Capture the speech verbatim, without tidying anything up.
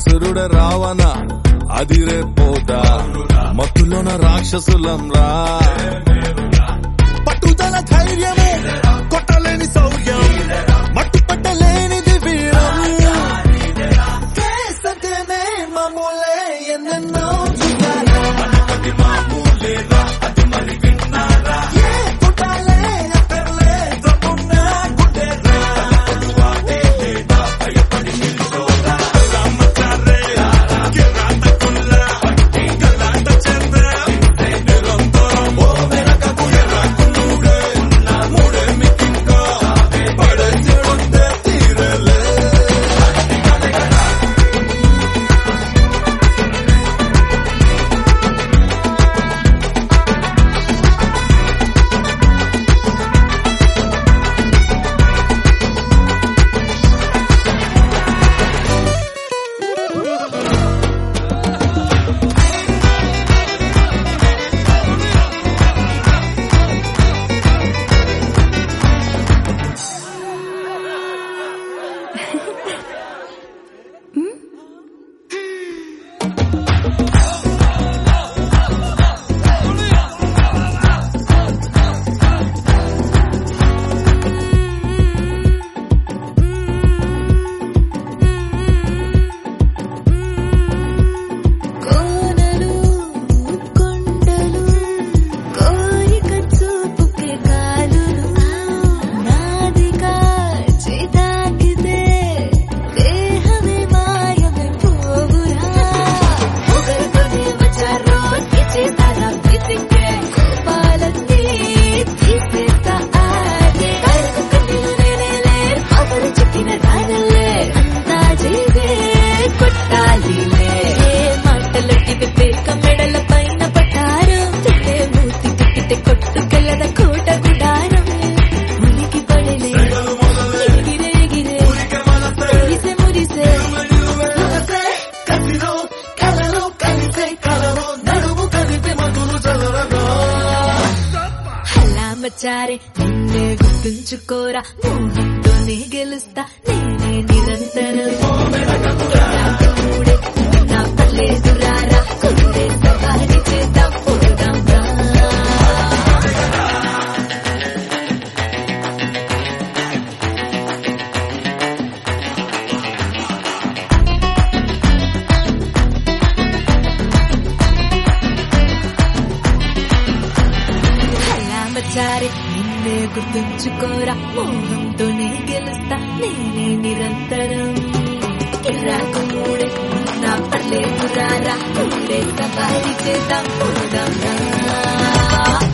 అసురుడ రావణ అదిరే పోదా మత్తులోన రాక్షసులం రా పట్టుదల ధైర్యమే కొట్టలేని శౌర్యం మట్టు పట్టలేనిది వీరం కేసంటేనే మామూలే ఎన్నెన్నో చూడాలా మనకి మామూలేరా అది మరి విన్నారా ఏ కొట్టాలే అక్కర్లే తప్పున్నా గుడ్డేరా కొడువాడే లేదా భయపడి నిల్చోరా రామచారే కిరాత కుల్ల పట్టి గలాట చెంద్ర నిరంతరం ఓ మెరక కుయరా కున్నుడే నా మూడే మికింకా పడచెడుతే తీరలే చారే నిన్నే గుర్తుంచుకోరా మోహంతోనే గెలుస్తా నేనే నిరంతరం నా పర్లేదు రారా కుర్రే సవారి చేద్దాం పోదాం రా చారే నిన్నే గుర్తుంచుకోరా మోహంతోనే గెలుస్తా నేనే నిరంతరం కిరాకు మూడే నా పర్లేదు రారా కుర్రే సవారి చేద్దాం పోదాం రా